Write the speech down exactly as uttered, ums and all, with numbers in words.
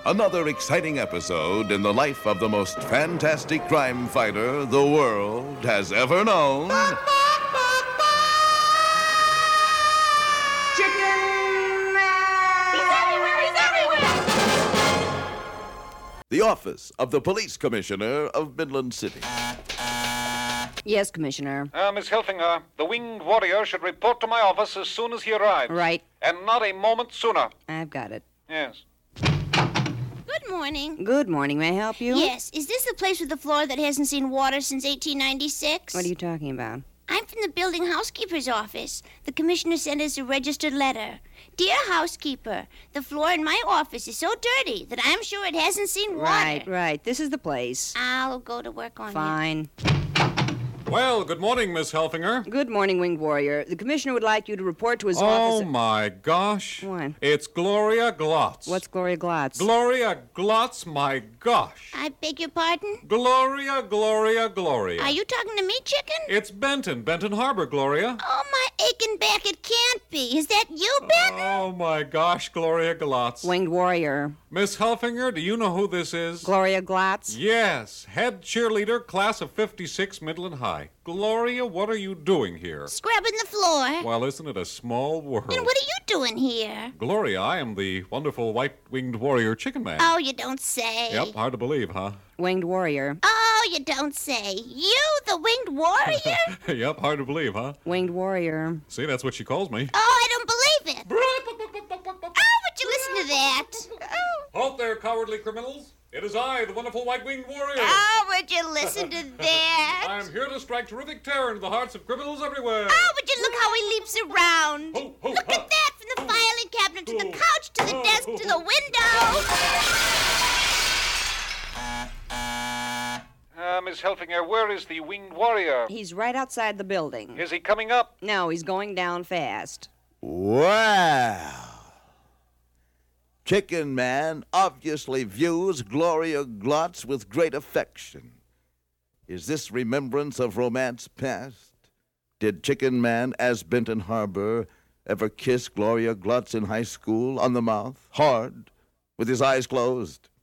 Another exciting episode in the life of the most fantastic crime fighter the world has ever known. Chicken Man! He's everywhere! He's everywhere! The office of the police commissioner of Midland City. Yes, Commissioner. Uh, Miss Hilfinger, the winged warrior should report to my office as soon as he arrives. Right. And not a moment sooner. I've got it. Yes. Good morning. Good morning. May I help you? Yes, is this the place with the floor that hasn't seen water since eighteen ninety-six? What are you talking about? I'm from the building housekeeper's office. The commissioner sent us a registered letter. Dear housekeeper, the floor in my office is so dirty that I'm sure it hasn't seen water. Right, right. This is the place. I'll go to work on Fine. Well, good morning, Miss Helfinger. Good morning, Winged Warrior. The commissioner would like you to report to his Oh, office. my gosh. What? It's Gloria Glotz. What's Gloria Glotz? Gloria Glotz, my gosh. it. I beg your pardon? Gloria, Gloria, Gloria. Are you talking to me, chicken? It's Benton, Benton Harbor, Gloria. Oh, my aching back, it can't be. Is that you, Benton? Oh, my gosh, Gloria Glotz. Winged Warrior. Miss Helfinger, do you know who this is? Gloria Glotz? Yes, head cheerleader, class of fifty-six, Midland High. Gloria, what are you doing here? Scrubbing the floor. Well, isn't it a small world? And what are you doing here? Gloria, I am the wonderful white-winged warrior chicken man. Oh, you don't say. Yep, hard to believe, huh? Winged Warrior. Oh, you don't say. You, the winged warrior? Yep, hard to believe, huh? Winged Warrior. See, that's what she calls me. Oh, I don't believe it. Oh, would you listen to that? Oh. Halt there, cowardly criminals. It is I, the wonderful white-winged warrior. Oh, would you listen to that? I am here to strike terrific terror into the hearts of criminals everywhere. Oh, would you look how he leaps around? Ho, ho, Look ha. at that, from the filing cabinet to the couch to the desk to the window. Uh, Miss Helfinger, where is the winged warrior? He's right outside the building. Is he coming up? No, he's going down fast. Wow. Chicken Man obviously views Gloria Glotz with great affection. Is this remembrance of romance past? Did Chicken Man, as Benton Harbor, ever kiss Gloria Glotz in high school on the mouth, hard, with his eyes closed?